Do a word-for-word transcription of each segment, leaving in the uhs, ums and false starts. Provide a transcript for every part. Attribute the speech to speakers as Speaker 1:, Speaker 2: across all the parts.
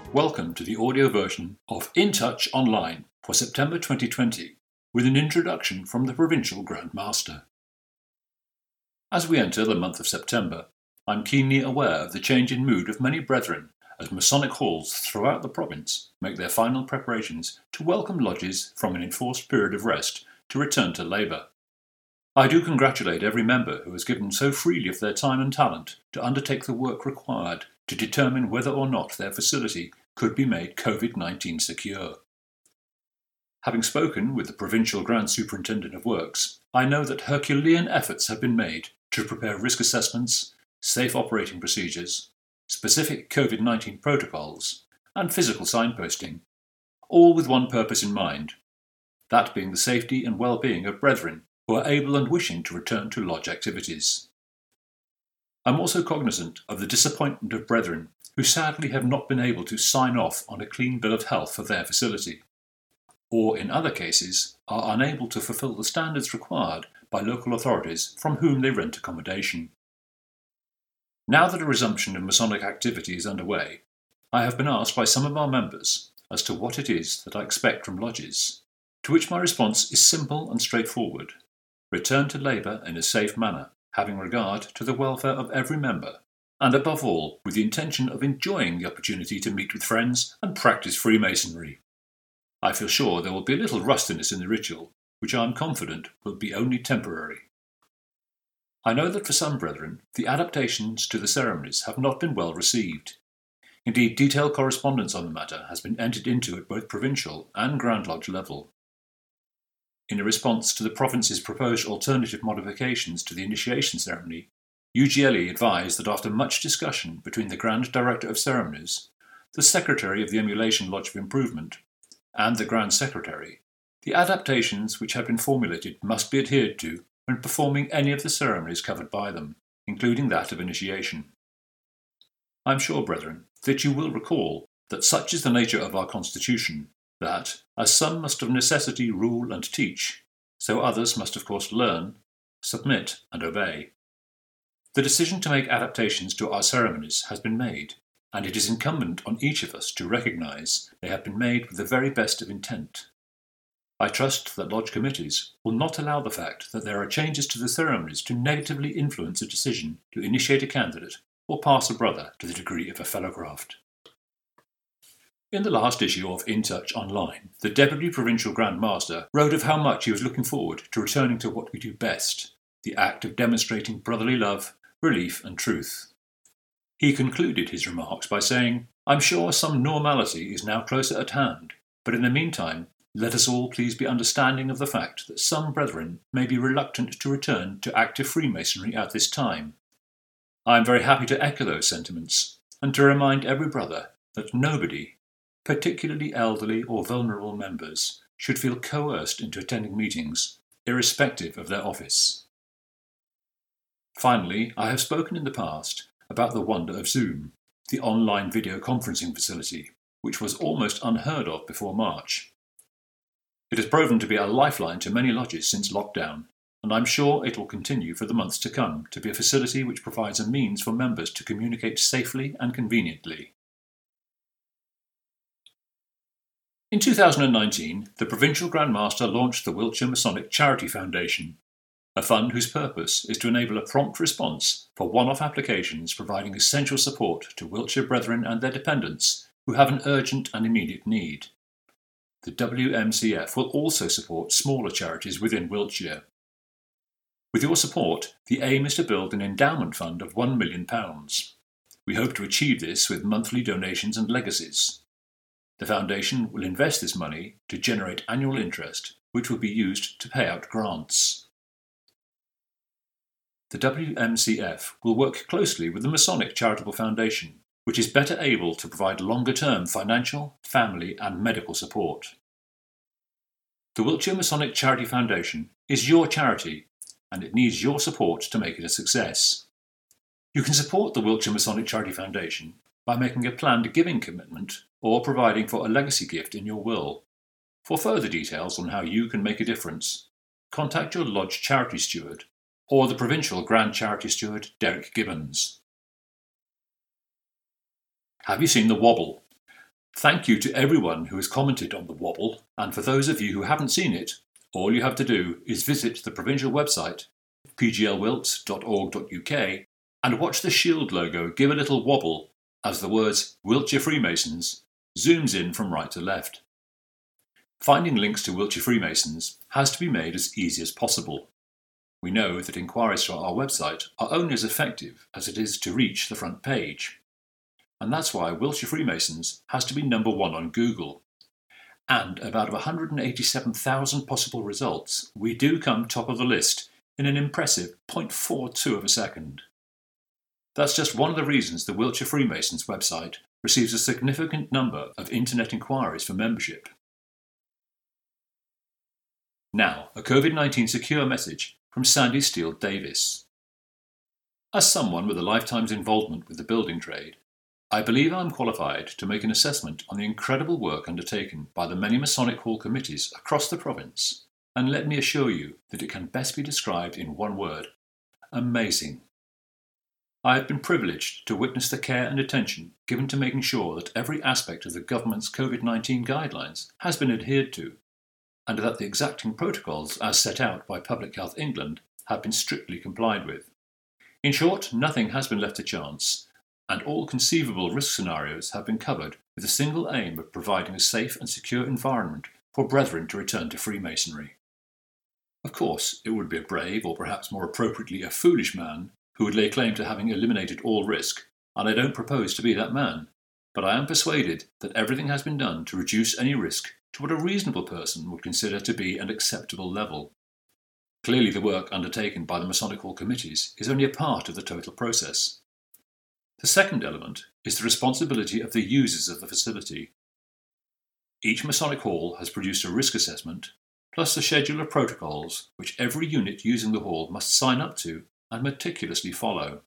Speaker 1: Welcome to the audio version of In Touch Online for September twenty twenty, with an introduction from the Provincial Grand Master. As we enter the month of September, I'm keenly aware of the change in mood of many brethren as Masonic halls throughout the province make their final preparations to welcome lodges from an enforced period of rest to return to labour. I do congratulate every member who has given so freely of their time and talent to undertake the work required to determine whether or not their facility could be made COVID nineteen secure. Having spoken with the Provincial Grand Superintendent of Works, I know that Herculean efforts have been made to prepare risk assessments, safe operating procedures, specific COVID nineteen protocols, and physical signposting, all with one purpose in mind, that being the safety and well-being of brethren who are able and wishing to return to lodge activities. I'm also cognizant of the disappointment of brethren who sadly have not been able to sign off on a clean bill of health for their facility, or in other cases are unable to fulfil the standards required by local authorities from whom they rent accommodation. Now that a resumption of Masonic activity is underway, I have been asked by some of our members as to what it is that I expect from lodges, to which my response is simple and straightforward: return to labour in a safe manner, having regard to the welfare of every member, and above all with the intention of enjoying the opportunity to meet with friends and practice Freemasonry. I feel sure there will be a little rustiness in the ritual, which I am confident will be only temporary. I know that for some brethren, the adaptations to the ceremonies have not been well received. Indeed, detailed correspondence on the matter has been entered into at both provincial and Grand Lodge level. In a response to the province's proposed alternative modifications to the initiation ceremony, U G L E advised that after much discussion between the Grand Director of Ceremonies, the Secretary of the Emulation Lodge of Improvement, and the Grand Secretary, the adaptations which had been formulated must be adhered to when performing any of the ceremonies covered by them, including that of initiation. I am sure, brethren, that you will recall that such is the nature of our Constitution, that, as some must of necessity rule and teach, so others must of course learn, submit, and obey. The decision to make adaptations to our ceremonies has been made, and it is incumbent on each of us to recognise they have been made with the very best of intent. I trust that lodge committees will not allow the fact that there are changes to the ceremonies to negatively influence a decision to initiate a candidate or pass a brother to the degree of a fellow craft. In the last issue of In Touch Online, the Deputy Provincial Grand Master wrote of how much he was looking forward to returning to what we do best, the act of demonstrating brotherly love, relief and truth. He concluded his remarks by saying, "I'm sure some normality is now closer at hand, but in the meantime, let us all please be understanding of the fact that some brethren may be reluctant to return to active Freemasonry at this time. I am very happy to echo those sentiments, and to remind every brother that nobody, particularly elderly or vulnerable members, should feel coerced into attending meetings, irrespective of their office." Finally, I have spoken in the past about the wonder of Zoom, the online video conferencing facility, which was almost unheard of before March. It has proven to be a lifeline to many lodges since lockdown, and I'm sure it will continue for the months to come to be a facility which provides a means for members to communicate safely and conveniently. In two thousand nineteen, the Provincial Grand Master launched the Wiltshire Masonic Charity Foundation, a fund whose purpose is to enable a prompt response for one-off applications providing essential support to Wiltshire brethren and their dependents who have an urgent and immediate need. The W M C F will also support smaller charities within Wiltshire. With your support, the aim is to build an endowment fund of one million pounds. We hope to achieve this with monthly donations and legacies. The Foundation will invest this money to generate annual interest, which will be used to pay out grants. The W M C F will work closely with the Masonic Charitable Foundation, which is better able to provide longer-term financial, family and medical support. The Wiltshire Masonic Charity Foundation is your charity, and it needs your support to make it a success. You can support the Wiltshire Masonic Charity Foundation by making a planned giving commitment or providing for a legacy gift in your will. For further details on how you can make a difference, contact your lodge charity steward or the Provincial Grand Charity Steward Derek Gibbons. Have you seen The Wobble? Thank you to everyone who has commented on the Wobble, and for those of you who haven't seen it, all you have to do is visit the provincial website, p g l wilts dot org dot u k, and watch the shield logo give a little wobble as the words Wiltshire Freemasons zooms in from right to left. Finding links to Wiltshire Freemasons has to be made as easy as possible. We know that inquiries to our website are only as effective as it is to reach the front page. And that's why Wiltshire Freemasons has to be number one on Google. And about one hundred eighty-seven thousand possible results, we do come top of the list in an impressive zero point four two of a second. That's just one of the reasons the Wiltshire Freemasons website receives a significant number of internet inquiries for membership. Now, a COVID nineteen secure message from Sandy Steele Davis. As someone with a lifetime's involvement with the building trade, I believe I am qualified to make an assessment on the incredible work undertaken by the many Masonic Hall committees across the province, and let me assure you that it can best be described in one word: amazing. I have been privileged to witness the care and attention given to making sure that every aspect of the government's COVID nineteen guidelines has been adhered to, and that the exacting protocols as set out by Public Health England have been strictly complied with. In short, nothing has been left to chance, and all conceivable risk scenarios have been covered with the single aim of providing a safe and secure environment for brethren to return to Freemasonry. Of course, it would be a brave, or perhaps more appropriately a foolish man, who would lay claim to having eliminated all risk, and I don't propose to be that man, but I am persuaded that everything has been done to reduce any risk to what a reasonable person would consider to be an acceptable level. Clearly the work undertaken by the Masonic Hall committees is only a part of the total process. The second element is the responsibility of the users of the facility. Each Masonic Hall has produced a risk assessment, plus a schedule of protocols which every unit using the hall must sign up to and meticulously follow.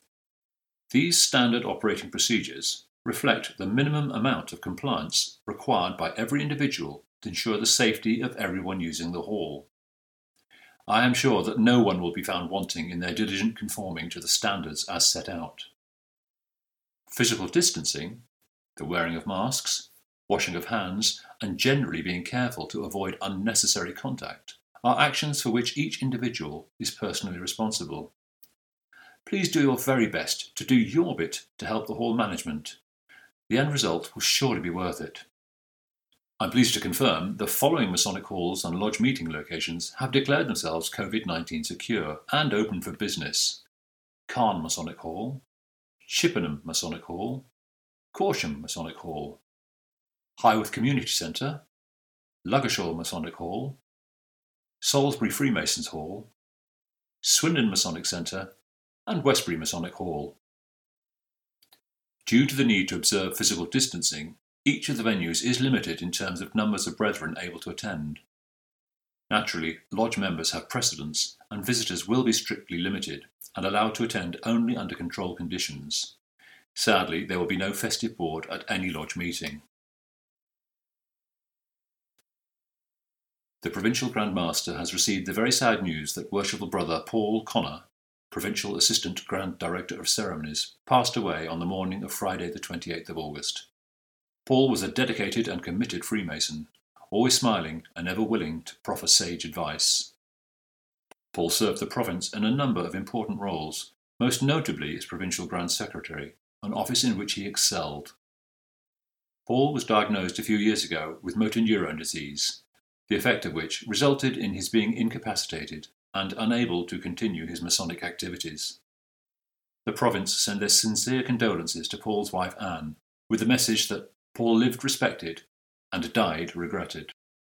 Speaker 1: These standard operating procedures reflect the minimum amount of compliance required by every individual to ensure the safety of everyone using the hall. I am sure that no one will be found wanting in their diligent conforming to the standards as set out. Physical distancing, the wearing of masks, washing of hands, and generally being careful to avoid unnecessary contact are actions for which each individual is personally responsible. Please do your very best to do your bit to help the hall management. The end result will surely be worth it. I'm pleased to confirm the following Masonic halls and lodge meeting locations have declared themselves COVID nineteen secure and open for business: Cairn Masonic Hall, Chippenham Masonic Hall, Corsham Masonic Hall, Highworth Community Centre, Ludgershall Masonic Hall, Salisbury Freemasons Hall, Swindon Masonic Centre, and Westbury Masonic Hall. Due to the need to observe physical distancing, each of the venues is limited in terms of numbers of brethren able to attend. Naturally, lodge members have precedence, and visitors will be strictly limited and allowed to attend only under controlled conditions. Sadly, there will be no festive board at any lodge meeting. The Provincial Grand Master has received the very sad news that Worshipful Brother Paul Connor, Provincial Assistant Grand Director of Ceremonies, passed away on the morning of Friday the twenty-eighth of August. Paul was a dedicated and committed Freemason, always smiling and ever willing to proffer sage advice. Paul served the province in a number of important roles, most notably as Provincial Grand Secretary, an office in which he excelled. Paul was diagnosed a few years ago with motor neurone disease, the effect of which resulted in his being incapacitated and unable to continue his Masonic activities. The province send their sincere condolences to Paul's wife Anne, with the message that Paul lived respected and died regretted.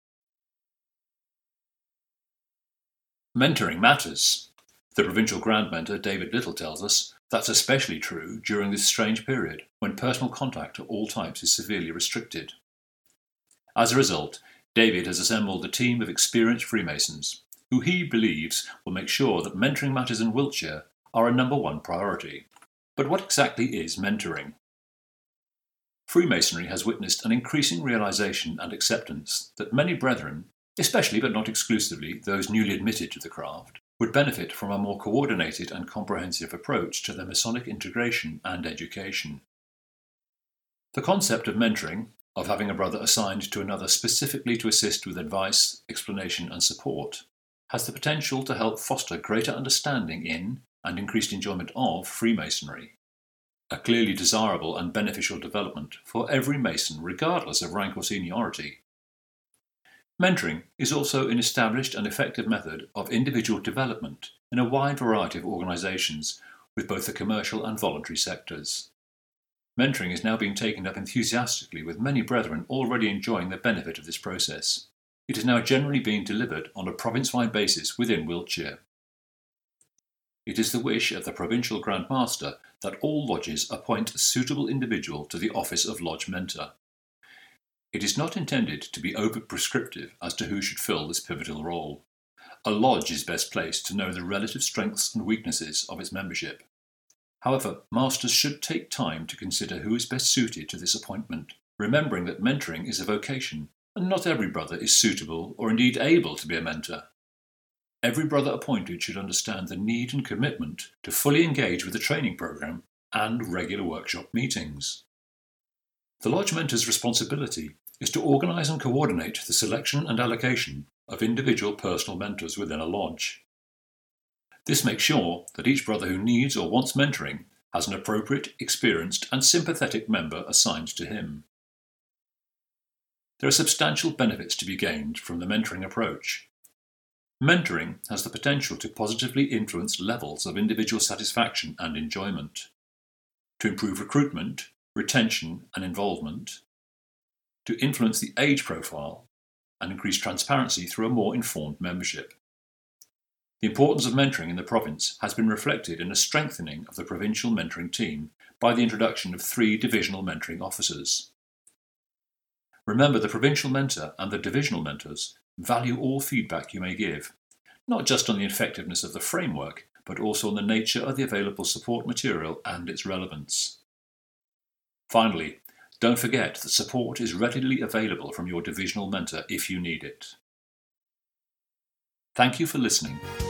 Speaker 1: Mentoring matters. The Provincial Grand Mentor David Little tells us that's especially true during this strange period when personal contact of all types is severely restricted. As a result, David has assembled a team of experienced Freemasons who he believes will make sure that mentoring matters in Wiltshire are a number one priority. But what exactly is mentoring? Freemasonry has witnessed an increasing realization and acceptance that many brethren, especially but not exclusively those newly admitted to the craft, would benefit from a more coordinated and comprehensive approach to their Masonic integration and education. The concept of mentoring, of having a brother assigned to another specifically to assist with advice, explanation and support has the potential to help foster greater understanding in and increased enjoyment of Freemasonry, a clearly desirable and beneficial development for every Mason regardless of rank or seniority. Mentoring is also an established and effective method of individual development in a wide variety of organisations with both the commercial and voluntary sectors. Mentoring is now being taken up enthusiastically with many brethren already enjoying the benefit of this process. It is now generally being delivered on a province-wide basis within Wiltshire. It is the wish of the Provincial Grand Master that all lodges appoint a suitable individual to the office of Lodge Mentor. It is not intended to be over-prescriptive as to who should fill this pivotal role. A lodge is best placed to know the relative strengths and weaknesses of its membership. However, masters should take time to consider who is best suited to this appointment, remembering that mentoring is a vocation, and not every brother is suitable or indeed able to be a mentor. Every brother appointed should understand the need and commitment to fully engage with the training programme and regular workshop meetings. The Lodge Mentor's responsibility is to organise and coordinate the selection and allocation of individual personal mentors within a lodge. This makes sure that each brother who needs or wants mentoring has an appropriate, experienced and sympathetic member assigned to him. There are substantial benefits to be gained from the mentoring approach. Mentoring has the potential to positively influence levels of individual satisfaction and enjoyment, to improve recruitment, retention and involvement, to influence the age profile and increase transparency through a more informed membership. The importance of mentoring in the province has been reflected in a strengthening of the provincial mentoring team by the introduction of three divisional mentoring officers. Remember, the provincial mentor and the divisional mentors value all feedback you may give, not just on the effectiveness of the framework, but also on the nature of the available support material and its relevance. Finally, don't forget that support is readily available from your divisional mentor if you need it. Thank you for listening.